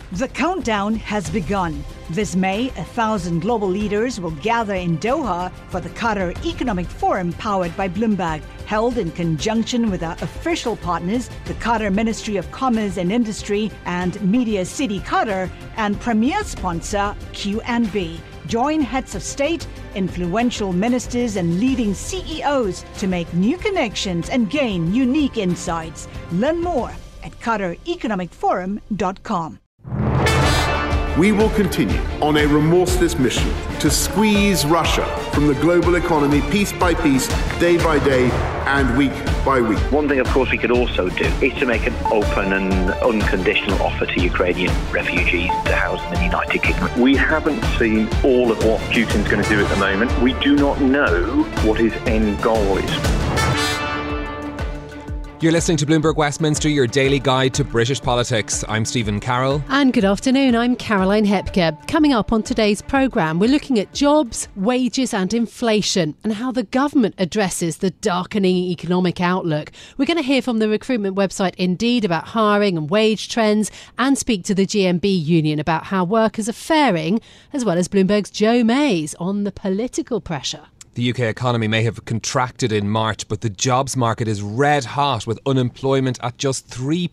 The countdown has begun. This May, 1,000 global leaders will gather in Doha for the Qatar Economic Forum powered by Bloomberg, held in conjunction with our official partners, the Qatar Ministry of Commerce and Industry and Media City Qatar, and premier sponsor QNB. Join heads of state, influential ministers and leading CEOs to make new connections and gain unique insights. Learn more at QatarEconomicForum.com. We will continue on a remorseless mission to squeeze Russia from the global economy piece by piece, day by day, and week by week. One thing, of course, we could also do is to make an open and unconditional offer to Ukrainian refugees to house them in the United Kingdom. We haven't seen all of what Putin's going to do at the moment. We do not know what his end goal is. You're listening to Bloomberg Westminster, your daily guide to British politics. I'm Stephen Carroll. And good afternoon, I'm Caroline Hepker. Coming up on today's programme, we're looking at jobs, wages and inflation and how the government addresses the darkening economic outlook. We're going to hear from the recruitment website Indeed about hiring and wage trends and speak to the GMB union about how workers are faring, as well as Bloomberg's Joe Mays on the political pressure. The UK economy may have contracted in March, but the jobs market is red hot with unemployment at just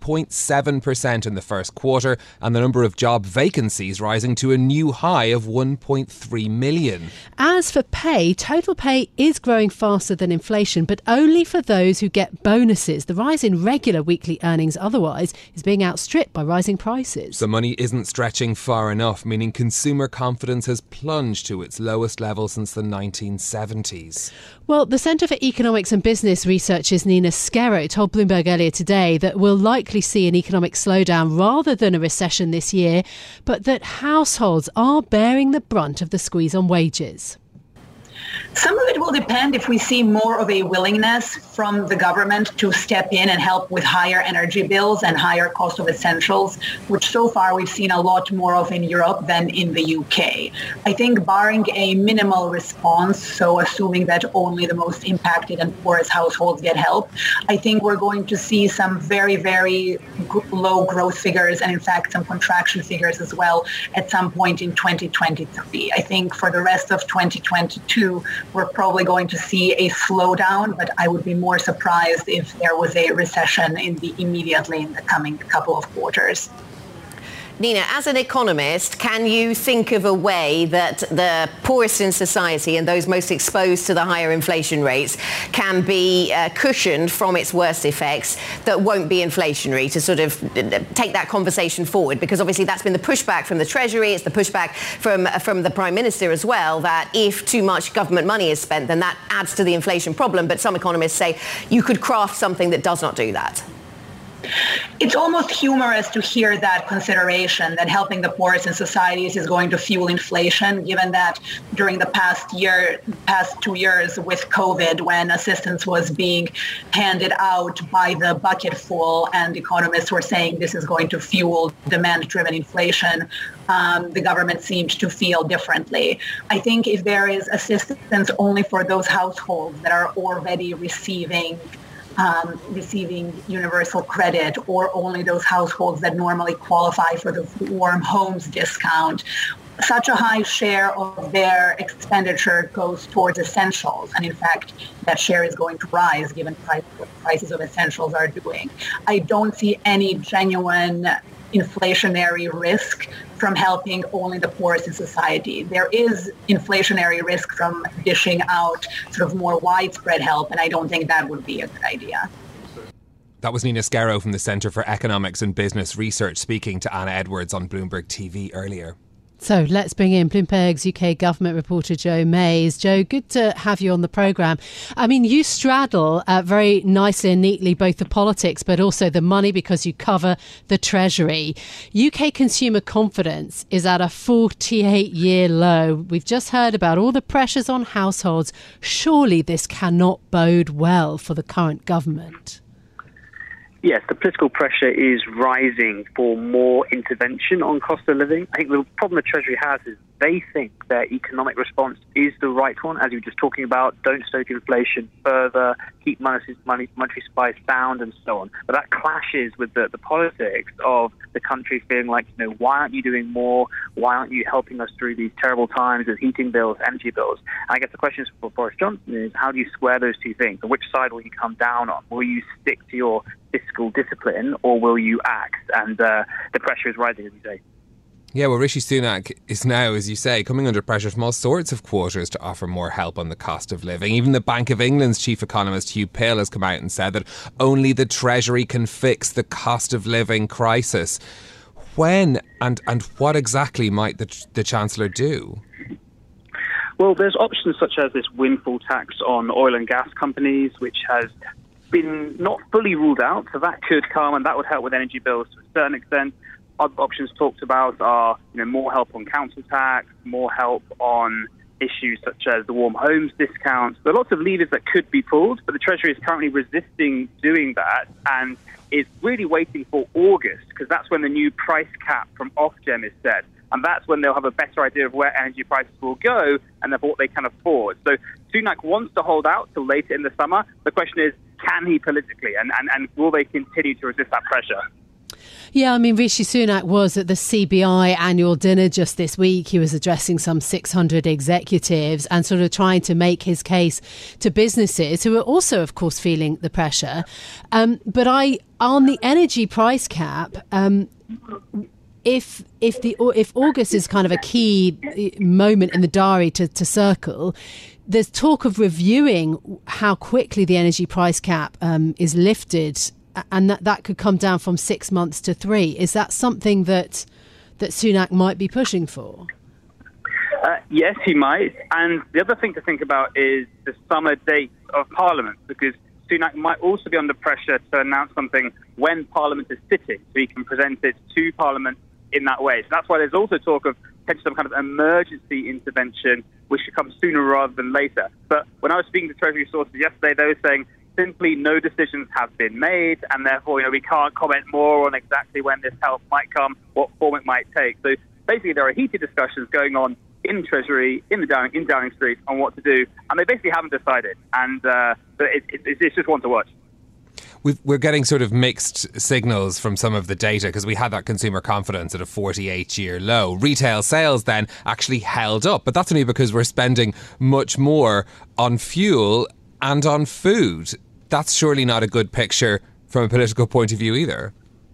3.7% in the first quarter and the number of job vacancies rising to a new high of 1.3 million. As for pay, total pay is growing faster than inflation, but only for those who get bonuses. The rise in regular weekly earnings otherwise is being outstripped by rising prices. The money isn't stretching far enough, meaning consumer confidence has plunged to its lowest level since the 1970s. Well, the Centre for Economics and Business Research's Nina Skerro told Bloomberg earlier today that we'll likely see an economic slowdown rather than a recession this year, but that households are bearing the brunt of the squeeze on wages. Some of it will depend if we see more of a willingness from the government to step in and help with higher energy bills and higher cost of essentials, which so far we've seen a lot more of in Europe than in the UK. I think barring a minimal response, so assuming that only the most impacted and poorest households get help, I think we're going to see some very, very low growth figures and in fact some contraction figures as well at some point in 2023. I think for the rest of 2022, we're probably going to see a slowdown, but I would be more surprised if there was a recession immediately in the coming couple of quarters. Nina, as an economist, can you think of a way that the poorest in society and those most exposed to the higher inflation rates can be cushioned from its worst effects that won't be inflationary, to sort of take that conversation forward? Because obviously that's been the pushback from the Treasury, it's the pushback from the Prime Minister as well, that if too much government money is spent, then that adds to the inflation problem. But some economists say you could craft something that does not do that. It's almost humorous to hear that consideration that helping the poorest in societies is going to fuel inflation, given that during the past 2 years with COVID, when assistance was being handed out by the bucketful and economists were saying this is going to fuel demand-driven inflation, the government seemed to feel differently. I think if there is assistance only for those households that are already receiving universal credit, or only those households that normally qualify for the warm homes discount, such a high share of their expenditure goes towards essentials. And in fact, that share is going to rise given what prices of essentials are doing. I don't see any genuine inflationary risk from helping only the poorest in society. There is inflationary risk from dishing out sort of more widespread help, and I don't think that would be a good idea. That was Nina Skerro from the Centre for Economics and Business Research speaking to Anna Edwards on Bloomberg TV earlier. So let's bring in Bloomberg's UK government reporter Joe Mays. Joe, good to have you on the programme. I mean, you straddle very nicely and neatly both the politics but also the money because you cover the Treasury. UK consumer confidence is at a 48-year low. We've just heard about all the pressures on households. Surely this cannot bode well for the current government. Yes, the political pressure is rising for more intervention on cost of living. I think the problem the Treasury has is they think their economic response is the right one, as you were just talking about. Don't stoke inflation further, keep monetary supply sound, and so on. But that clashes with the politics of the country feeling like, why aren't you doing more? Why aren't you helping us through these terrible times with heating bills, energy bills? And I guess the question for Boris Johnson is, how do you square those two things? And which side will you come down on? Will you stick to your fiscal discipline, or will you act? And the pressure is rising, as you say. Yeah, well, Rishi Sunak is now, as you say, coming under pressure from all sorts of quarters to offer more help on the cost of living. Even the Bank of England's chief economist, Hugh Pill, has come out and said that only the Treasury can fix the cost of living crisis. When and what exactly might the Chancellor do? Well, there's options such as this windfall tax on oil and gas companies, which has been not fully ruled out, so that could come and that would help with energy bills to a certain extent. Other options talked about are, more help on council tax, more help on issues such as the warm homes discounts. There are lots of levers that could be pulled, but the Treasury is currently resisting doing that and is really waiting for August, because that's when the new price cap from Ofgem is set. And that's when they'll have a better idea of where energy prices will go and of what they can afford. So Sunak wants to hold out till later in the summer. The question is, can he politically? And will they continue to resist that pressure? Yeah, I mean, Rishi Sunak was at the CBI annual dinner just this week. He was addressing some 600 executives and sort of trying to make his case to businesses who are also, of course, feeling the pressure. But on the energy price cap, if August is kind of a key moment in the diary to circle, there's talk of reviewing how quickly the energy price cap is lifted, and that could come down from 6 months to 3. Is that something that Sunak might be pushing for? Yes, he might. And the other thing to think about is the summer date of Parliament, because Sunak might also be under pressure to announce something when Parliament is sitting, so he can present it to Parliament in that way. So that's why there's also talk of potentially some kind of emergency intervention, which should come sooner rather than later. But when I was speaking to Treasury sources yesterday, they were saying simply no decisions have been made, and therefore, we can't comment more on exactly when this help might come, what form it might take. So basically, there are heated discussions going on in Treasury, in Downing Street, on what to do, and they basically haven't decided. And it's just one to watch. We're getting sort of mixed signals from some of the data, because we had that consumer confidence at a 48-year low. Retail sales then actually held up, but that's only because we're spending much more on fuel and on food. That's surely not a good picture from a political point of view either.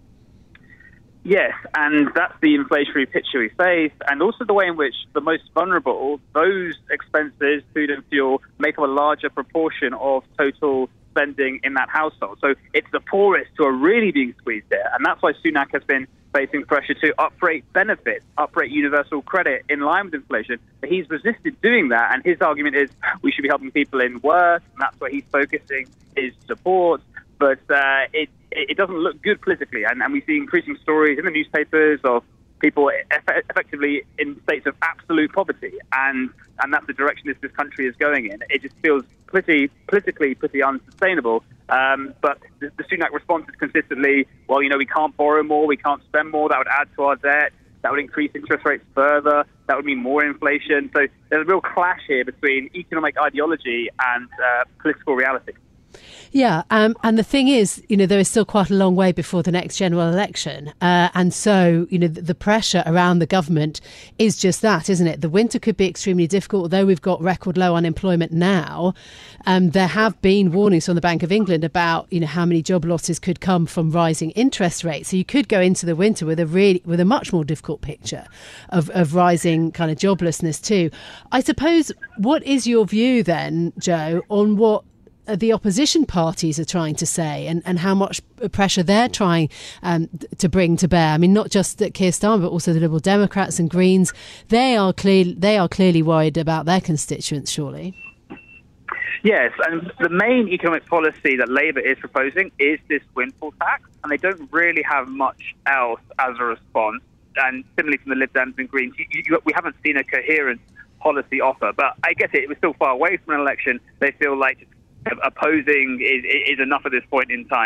Yes, and that's the inflationary picture we face, and also the way in which the most vulnerable, those expenses, food and fuel, make up a larger proportion of total spending in that household. So it's the poorest who are really being squeezed there, and that's why Sunak has been facing pressure to uprate benefits, uprate universal credit in line with inflation. But he's resisted doing that, and his argument is we should be helping people in work, and that's where he's focusing his support. But it doesn't look good politically, and we see increasing stories in the newspapers of people effectively in states of absolute poverty, and that's the direction this country is going in. It just feels politically pretty unsustainable. But the Sunak response is consistently, well, we can't borrow more, we can't spend more, that would add to our debt, that would increase interest rates further, that would mean more inflation. So there's a real clash here between economic ideology and political reality. Yeah, and the thing is, there is still quite a long way before the next general election. And so, the pressure around the government is just that, isn't it? The winter could be extremely difficult, although we've got record low unemployment now. There have been warnings from the Bank of England about, how many job losses could come from rising interest rates. So you could go into the winter with a much more difficult picture of rising kind of joblessness too. I suppose, what is your view then, Joe, on what the opposition parties are trying to say and how much pressure they're trying to bring to bear? I mean, not just Keir Starmer, but also the Liberal Democrats and Greens. They are clearly worried about their constituents, surely. Yes, and the main economic policy that Labour is proposing is this windfall tax, and they don't really have much else as a response. And similarly from the Lib Dems and Greens, we haven't seen a coherent policy offer. But I guess it was still far away from an election. They feel like opposing is enough at this point in time.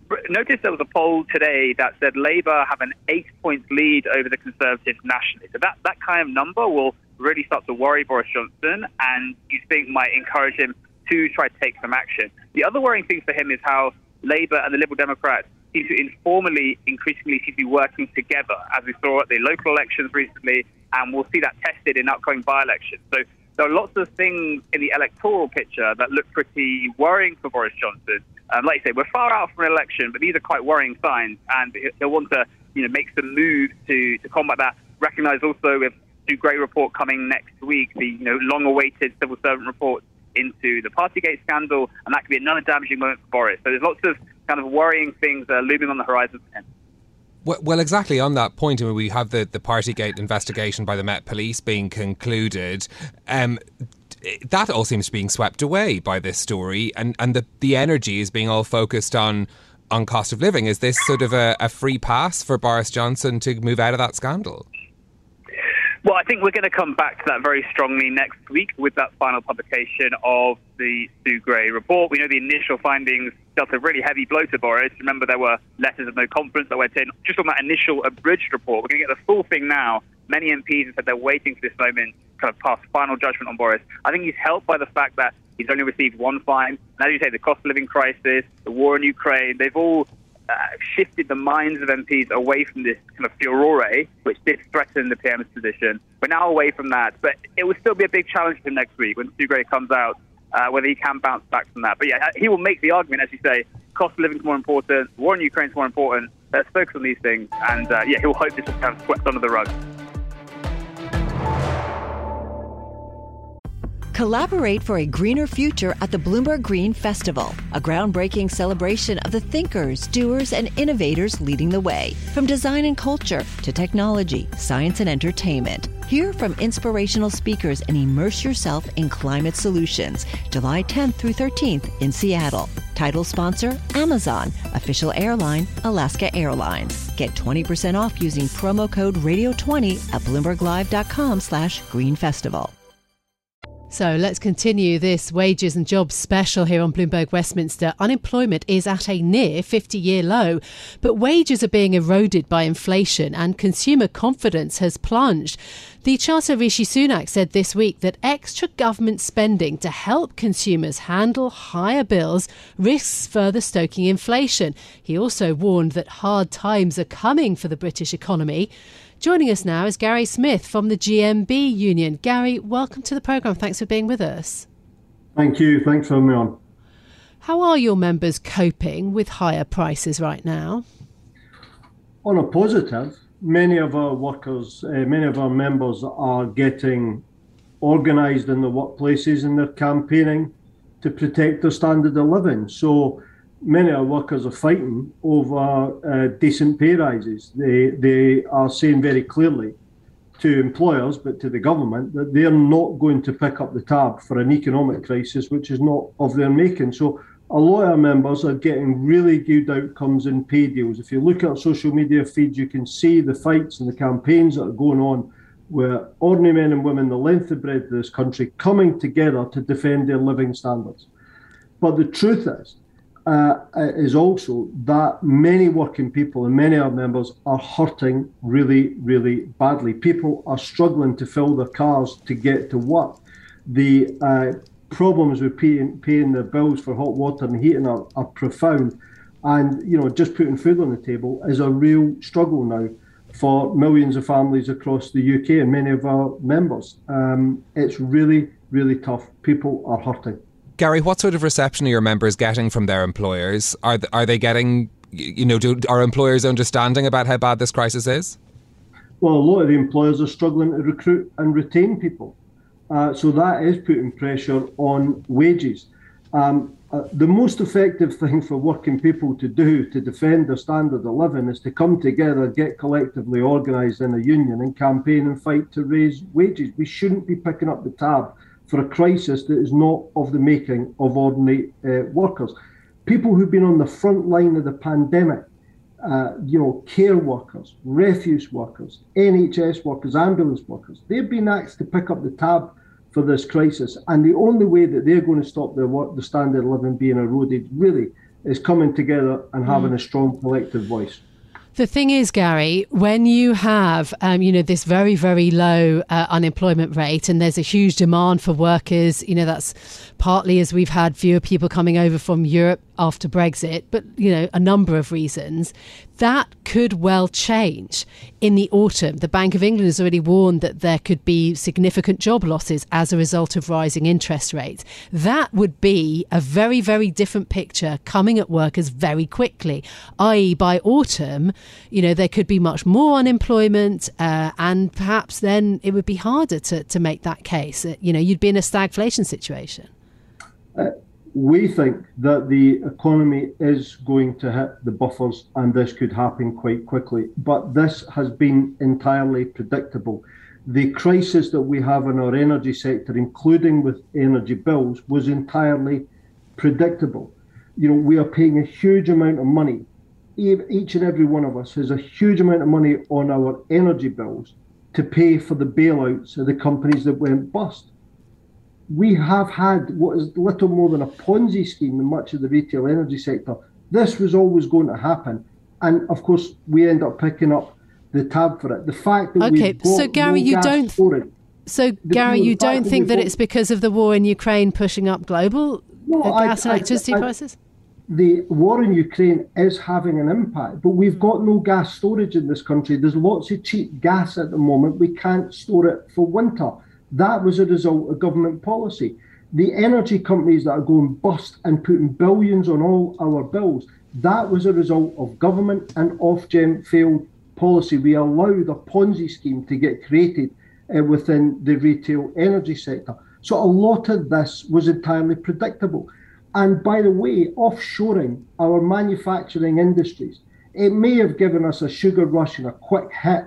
noticed there was a poll today that said Labour have an 8-point lead over the Conservatives nationally. So that kind of number will really start to worry Boris Johnson, and you think might encourage him to try to take some action. The other worrying thing for him is how Labour and the Liberal Democrats seem to informally, increasingly seem to be working together, as we saw at the local elections recently, and we'll see that tested in upcoming by-elections. So there are lots of things in the electoral picture that look pretty worrying for Boris Johnson. Like you say, we're far out from an election, but these are quite worrying signs, and he'll want to, make some moves to combat that. Recognise also with Sue Gray report coming next week, the long-awaited civil servant report into the Partygate scandal, and that could be another damaging moment for Boris. So there's lots of kind of worrying things looming on the horizon for him. Well, exactly on that point, we have the Partygate investigation by the Met Police being concluded. That all seems to be being swept away by this story, and the energy is being all focused on cost of living. Is this sort of a free pass for Boris Johnson to move out of that scandal? Well, I think we're going to come back to that very strongly next week with that final publication of the Sue Gray report. We know the initial findings dealt a really heavy blow to Boris. Remember, there were letters of no confidence that went in just on that initial abridged report. We're going to get the full thing now. Many MPs have said they're waiting for this moment to kind of pass final judgment on Boris. I think he's helped by the fact that he's only received one fine. And as you say, the cost of living crisis, the war in Ukraine, they've all shifted the minds of MPs away from this kind of furore, which did threaten the PM's position. We're now away from that, but it will still be a big challenge for him next week when Sue Gray comes out, whether he can bounce back from that. But yeah, he will make the argument, as you say, cost of living is more important, war in Ukraine is more important. Let's focus on these things, and he'll hope this will kind of swept under the rug. Collaborate for a greener future at the Bloomberg Green Festival, a groundbreaking celebration of the thinkers, doers, and innovators leading the way. From design and culture to technology, science, and entertainment. Hear from inspirational speakers and immerse yourself in climate solutions. July 10th through 13th in Seattle. Title sponsor, Amazon. Official airline, Alaska Airlines. Get 20% off using promo code Radio20 at BloombergLive.com/Green Festival. So let's continue this wages and jobs special here on Bloomberg Westminster. Unemployment is at a near 50-year low, but wages are being eroded by inflation and consumer confidence has plunged. The Chancellor Rishi Sunak said this week that extra government spending to help consumers handle higher bills risks further stoking inflation. He also warned that hard times are coming for the British economy. Joining us now is Gary Smith from the GMB Union. Gary, welcome to the programme. Thanks for being with us. Thank you. Thanks for having me on. How are your members coping with higher prices right now? On a positive, many of our workers, many of our members are getting organised in the workplaces and they're campaigning to protect their standard of living. So many of our workers are fighting over decent pay rises. They are saying very clearly to employers, but to the government, that they're not going to pick up the tab for an economic crisis which is not of their making. So a lot of our members are getting really good outcomes in pay deals. If you look at our social media feeds, you can see the fights and the campaigns that are going on where ordinary men and women, the length and breadth of this country, coming together to defend their living standards. But the truth is also that many working people and many of our members are hurting really, really badly. People are struggling to fill their cars to get to work. The problems with paying their bills for hot water and heating are profound. And, just putting food on the table is a real struggle now for millions of families across the UK and many of our members. It's really, really tough. People are hurting. Gary, what sort of reception are your members getting from their employers? Are they getting, are employers understanding about how bad this crisis is? Well, a lot of the employers are struggling to recruit and retain people. So that is putting pressure on wages. The most effective thing for working people to do to defend their standard of living is to come together, get collectively organised in a union and campaign and fight to raise wages. We shouldn't be picking up the tab for a crisis that is not of the making of ordinary workers. People who've been on the front line of the pandemic, care workers, refuse workers, NHS workers, ambulance workers, they've been asked to pick up the tab for this crisis. And the only way that they're going to stop the standard of living being eroded really is coming together and having a strong collective voice. The thing is, Gary, when you have, this very, very low unemployment rate and there's a huge demand for workers, that's partly as we've had fewer people coming over from Europe after Brexit, but, a number of reasons, that could well change in the autumn. The Bank of England has already warned that there could be significant job losses as a result of rising interest rates. That would be a very, very different picture coming at workers very quickly, i.e. by autumn, there could be much more unemployment and perhaps then it would be harder to make that case. You'd be in a stagflation situation. We think that the economy is going to hit the buffers and this could happen quite quickly. But this has been entirely predictable. The crisis that we have in our energy sector, including with energy bills, was entirely predictable. We are paying a huge amount of money. Each and every one of us has a huge amount of money on our energy bills to pay for the bailouts of the companies that went bust. We have had what is little more than a Ponzi scheme in much of the retail energy sector. This was always going to happen. And of course, we end up picking up the tab for it. The fact that we've got so Gary, you don't think that it's because of the war in Ukraine pushing up global gas and electricity prices? The war in Ukraine is having an impact, but we've got no gas storage in this country. There's lots of cheap gas at the moment. We can't store it for winter. That was a result of government policy. The energy companies that are going bust and putting billions on all our bills, that was a result of government and Ofgem failed policy. We allowed a Ponzi scheme to get created within the retail energy sector. So a lot of this was entirely predictable. And by the way, offshoring our manufacturing industries, it may have given us a sugar rush and a quick hit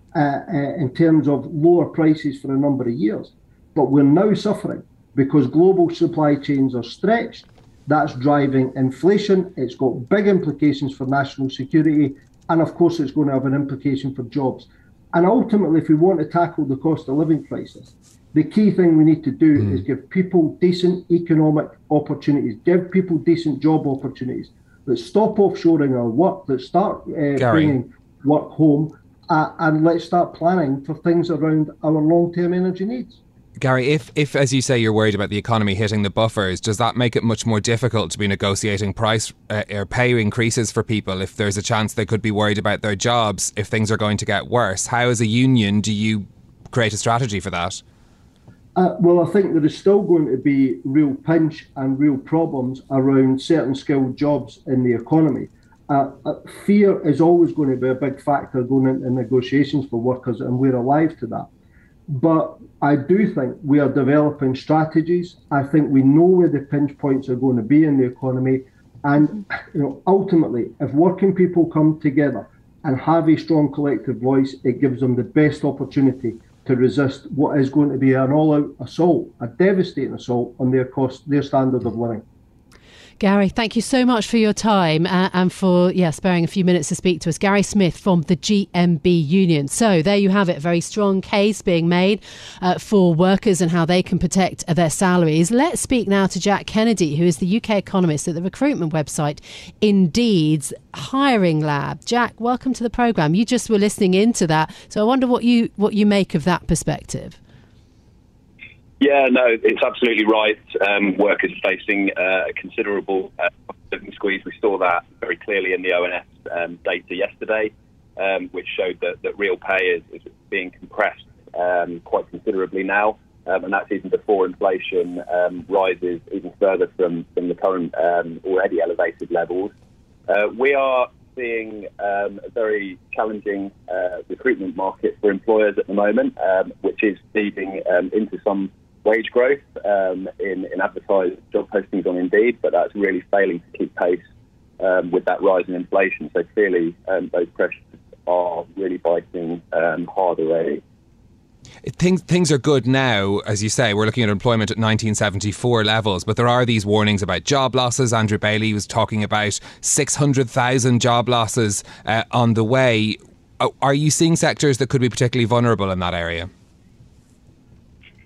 in terms of lower prices for a number of years. But we're now suffering because global supply chains are stretched. That's driving inflation. It's got big implications for national security. And of course, it's going to have an implication for jobs. And ultimately, if we want to tackle the cost of living crisis, the key thing we need to do is give people decent economic opportunities, give people decent job opportunities. Let's stop offshoring our work. Let's start bringing work home. And let's start planning for things around our long-term energy needs. Gary, if, as you say, you're worried about the economy hitting the buffers, does that make it much more difficult to be negotiating price or pay increases for people if there's a chance they could be worried about their jobs if things are going to get worse? How, as a union, do you create a strategy for that? Well, I think there is still going to be real pinch and real problems around certain skilled jobs in the economy. Fear is always going to be a big factor going into negotiations for workers, and we're alive to that. But I do think we are developing strategies. I think we know where the pinch points are going to be in the economy. And ultimately, if working people come together and have a strong collective voice, it gives them the best opportunity to resist what is going to be an all-out assault, a devastating assault on their standard of living. Gary, thank you so much for your time and for sparing a few minutes to speak to us. Gary Smith from the GMB Union. So there you have it, a very strong case being made for workers and how they can protect their salaries. Let's speak now to Jack Kennedy, who is the UK economist at the recruitment website Indeed's Hiring Lab. Jack, welcome to the programme. You just were listening into that, so I wonder what you make of that perspective. Yeah, no, it's absolutely right. Workers are facing a considerable living squeeze. We saw that very clearly in the ONS data yesterday, which showed that real pay is being compressed quite considerably now. And that's even before inflation rises even further from the current already elevated levels. We are seeing a very challenging recruitment market for employers at the moment, which is feeding into some wage growth in advertised job postings on Indeed, but that's really failing to keep pace with that rise in inflation. So clearly those pressures are really biting hard already. Things are good now, as you say. We're looking at employment at 1974 levels, but there are these warnings about job losses. Andrew Bailey was talking about 600,000 job losses on the way. Are you seeing sectors that could be particularly vulnerable in that area?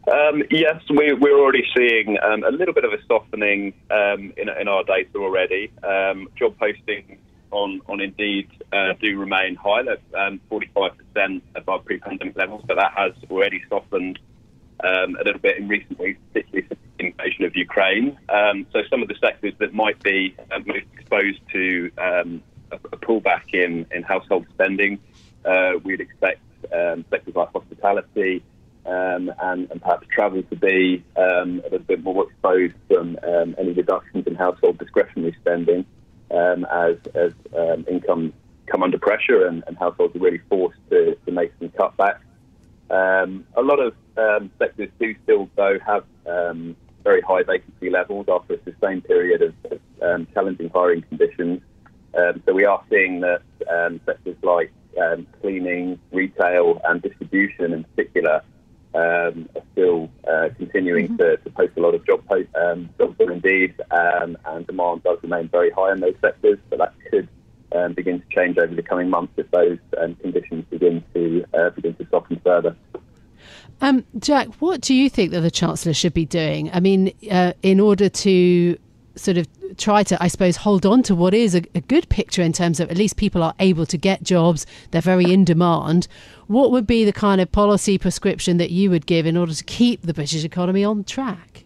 Yes, we're already seeing a little bit of a softening in our data already. Job postings on Indeed do remain high. They're 45% above pre-pandemic levels, but that has already softened a little bit in recent weeks, particularly since the invasion of Ukraine. So some of the sectors that might be most exposed to a pullback in household spending, we'd expect sectors like hospitality and perhaps travel to be a little bit more exposed from any reductions in household discretionary spending as incomes come under pressure and households are really forced to make some cutbacks. A lot of sectors do still, though, have very high vacancy levels after a sustained period of challenging hiring conditions. So we are seeing that sectors like cleaning, retail and distribution in particular are still continuing to post a lot of jobs on Indeed, and demand does remain very high in those sectors, but that could begin to change over the coming months if those conditions begin to soften further. Jack, what do you think that the Chancellor should be doing? I mean, in order to sort of try to, I suppose, hold on to what is a good picture in terms of at least people are able to get jobs, they're very in demand. What would be the kind of policy prescription that you would give in order to keep the British economy on track?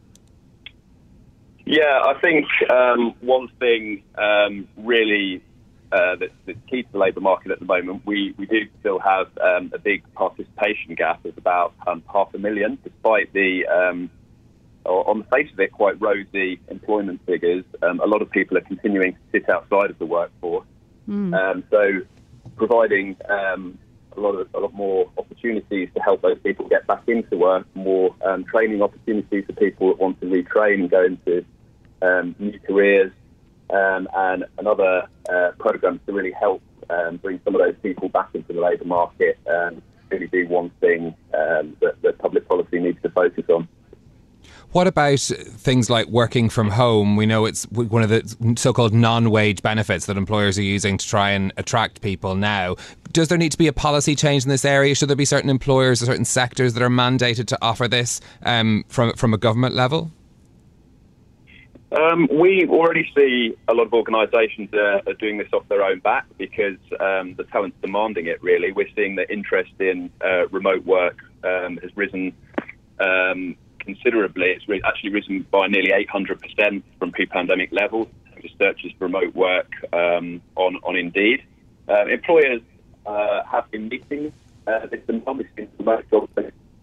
Yeah, I think one thing really that's key to the labour market at the moment, we do still have a big participation gap of about 500,000, despite the on the face of it, quite rosy employment figures. A lot of people are continuing to sit outside of the workforce. So providing a lot more opportunities to help those people get back into work, more training opportunities for people that want to retrain and go into new careers, and other programs to really help bring some of those people back into the labour market really be one thing that public policy needs to focus on. What about things like working from home? We know it's one of the so-called non-wage benefits that employers are using to try and attract people now. Does there need to be a policy change in this area? Should there be certain employers or certain sectors that are mandated to offer this from a government level? We already see a lot of organisations are doing this off their own back because the talent's demanding it, really. We're seeing that interest in remote work has risen considerably. It's actually risen by nearly 800% from pre-pandemic levels. Searches for remote work on Indeed. Employers have been meeting this demand. We've seen remote jobs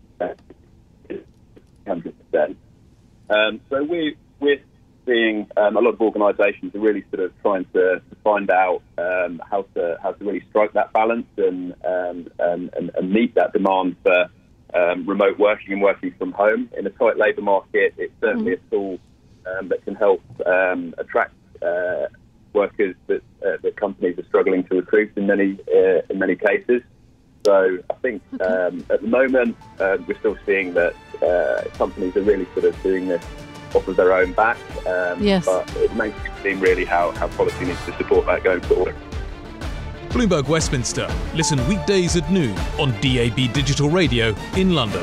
100%. So we're seeing a lot of organisations are really sort of trying to find out how to really strike that balance and meet that demand for remote working and working from home. In a tight labour market, it's certainly a tool that can help attract workers that companies are struggling to recruit in many cases. So I think at the moment we're still seeing that companies are really sort of doing this off of their own back. Yes. But it makes it seem really how policy needs to support that going forward. Bloomberg Westminster. Listen weekdays at noon on DAB Digital Radio in London.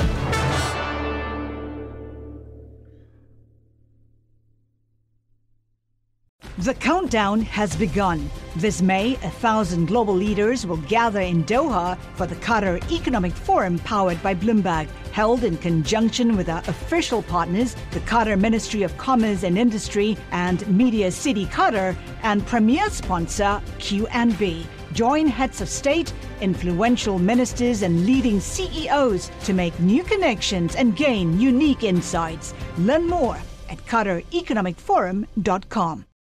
The countdown has begun. This May, 1,000 global leaders will gather in Doha for the Qatar Economic Forum powered by Bloomberg, held in conjunction with our official partners, the Qatar Ministry of Commerce and Industry and Media City Qatar, and premier sponsor QNB. Join heads of state, influential ministers and leading CEOs to make new connections and gain unique insights. Learn more at QatarEconomicForum.com.